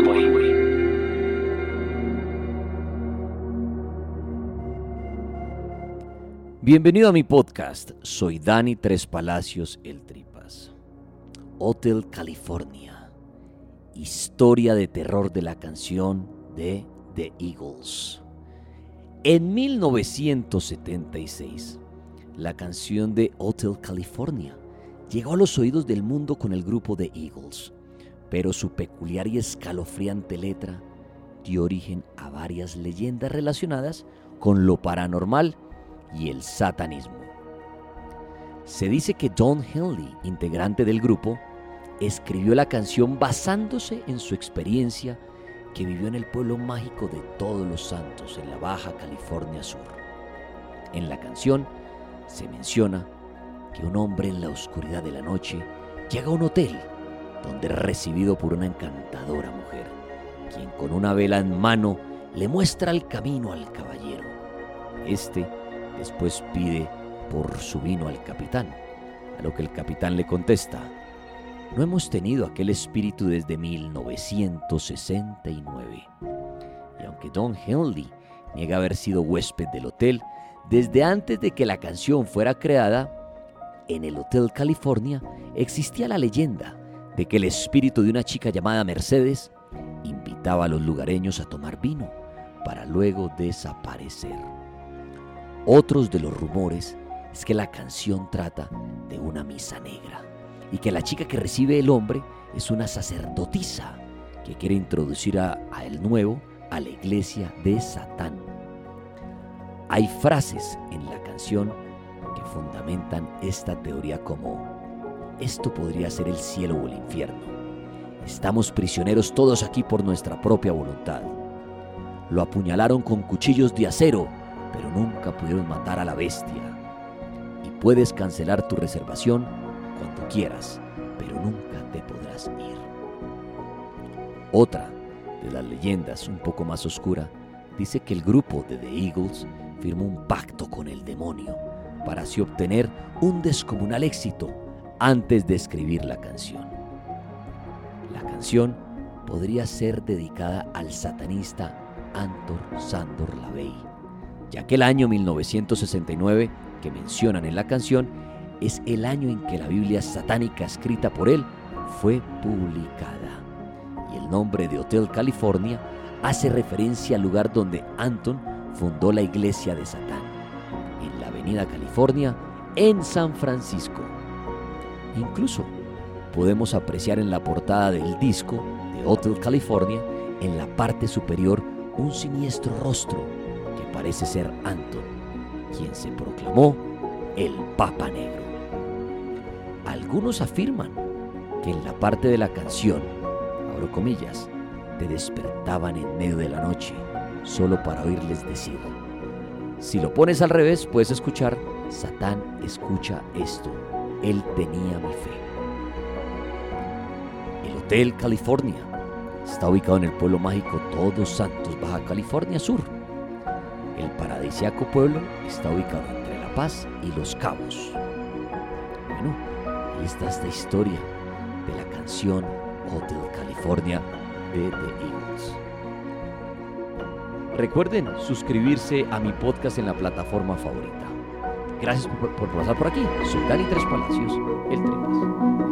Broadway. Bienvenido a mi podcast, soy Dani Tres Palacios El Tripas. Hotel California, historia de terror de la canción de The Eagles. En 1976, la canción de Hotel California llegó a los oídos del mundo con el grupo The Eagles, pero su peculiar y escalofriante letra dio origen a varias leyendas relacionadas con lo paranormal y el satanismo. Se dice que Don Henley, integrante del grupo, escribió la canción basándose en su experiencia que vivió en el pueblo mágico de Todos los Santos, en la Baja California Sur. En la canción se menciona que un hombre en la oscuridad de la noche llega a un hotel donde es recibido por una encantadora mujer, quien con una vela en mano le muestra el camino al caballero. Después pide por su vino al capitán, a lo que el capitán le contesta: no hemos tenido aquel espíritu desde 1969. Y aunque Don Henley niega haber sido huésped del hotel desde antes de que la canción fuera creada, en el Hotel California existía la leyenda de que el espíritu de una chica llamada Mercedes invitaba a los lugareños a tomar vino para luego desaparecer. Otros de los rumores es que la canción trata de una misa negra y que la chica que recibe el hombre es una sacerdotisa que quiere introducir a el nuevo a la iglesia de Satán. Hay frases en la canción que fundamentan esta teoría como: esto podría ser el cielo o el infierno. Estamos prisioneros todos aquí por nuestra propia voluntad. Lo apuñalaron con cuchillos de acero, pero nunca pudieron matar a la bestia. Y puedes cancelar tu reservación cuando quieras, pero nunca te podrás ir. Otra de las leyendas, un poco más oscura, dice que el grupo de The Eagles firmó un pacto con el demonio para así obtener un descomunal éxito antes de escribir la canción. La canción podría ser dedicada al satanista Anton Szandor LaVey, ya que el año 1969 que mencionan en la canción es el año en que la Biblia satánica escrita por él fue publicada. Y el nombre de Hotel California hace referencia al lugar donde Anton fundó la iglesia de Satán, en la Avenida California, en San Francisco. Incluso podemos apreciar en la portada del disco de Hotel California, en la parte superior, un siniestro rostro que parece ser Anton, quien se proclamó el Papa Negro. Algunos afirman que en la parte de la canción, abro comillas, te despertaban en medio de la noche solo para oírles decir. Si lo pones al revés, puedes escuchar: Satán escucha esto, él tenía mi fe. El Hotel California está ubicado en el pueblo mágico Todos Santos, Baja California Sur. El paradisíaco pueblo está ubicado entre La Paz y Los Cabos. Bueno, ahí está esta historia de la canción Hotel California de The Eagles. Recuerden suscribirse a mi podcast en la plataforma favorita. Gracias por pasar por aquí. Soy Dani Tres Palacios, El Tripas.